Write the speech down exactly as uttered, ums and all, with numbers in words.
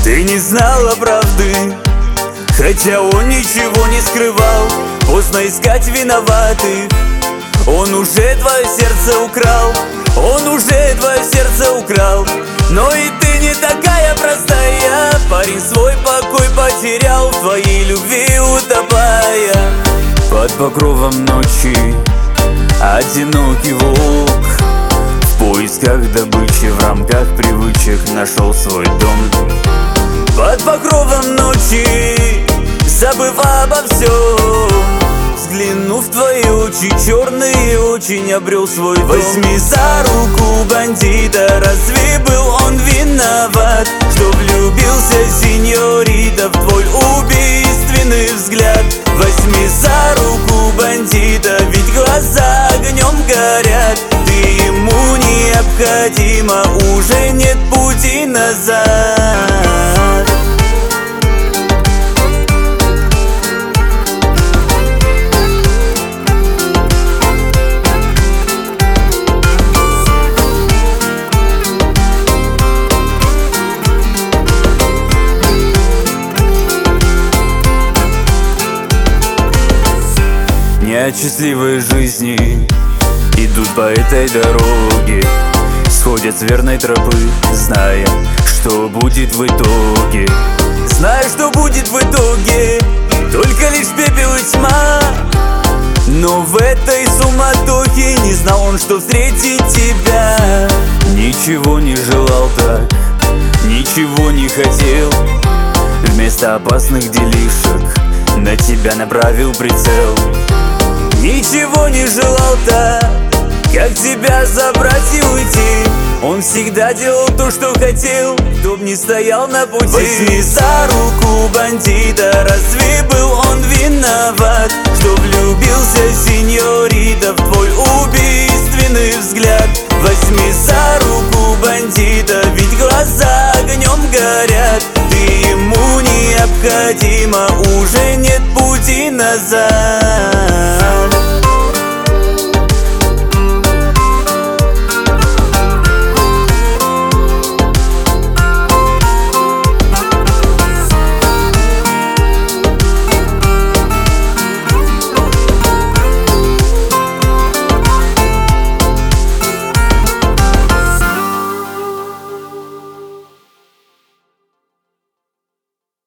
Ты не знала правды, хотя он ничего не скрывал. Поздно искать виноватых, он уже твое сердце украл. Он уже твое сердце украл. Но и ты не такая простая. Парень свой покой потерял, в твоей любви утопая. Под покровом ночи одинокий волк в поисках добычи, в рамках привычек нашел свой дом. Под покровом ночи, забыв обо всем, взглянув в твои очи черные, очень обрел свой дом. Возьми за руку бандита, разве был он виноват, что влюбился сеньорита в твой убийственный взгляд? Возьми за руку бандита, ведь глаза огнем горят. Ты ему необходима, уже нет пути назад. Не от счастливой жизни идут по этой дороге, сходят с верной тропы, зная, что будет в итоге. Зная, что будет в итоге, только лишь пепел и тьма. Но в этой суматохе не знал он, что встретит тебя. Ничего не желал так, ничего не хотел. Вместо опасных делишек на тебя направил прицел. Ничего не желал так, как тебя забрать и уйти. Он всегда делал то, что хотел, кто б не стоял на пути. Возьми за руку бандита, разве был он виноват, что влюбился сеньорита в твой убийственный взгляд? Возьми за руку бандита, ведь глаза огнем горят. Ты ему необходима, уже нет пути назад.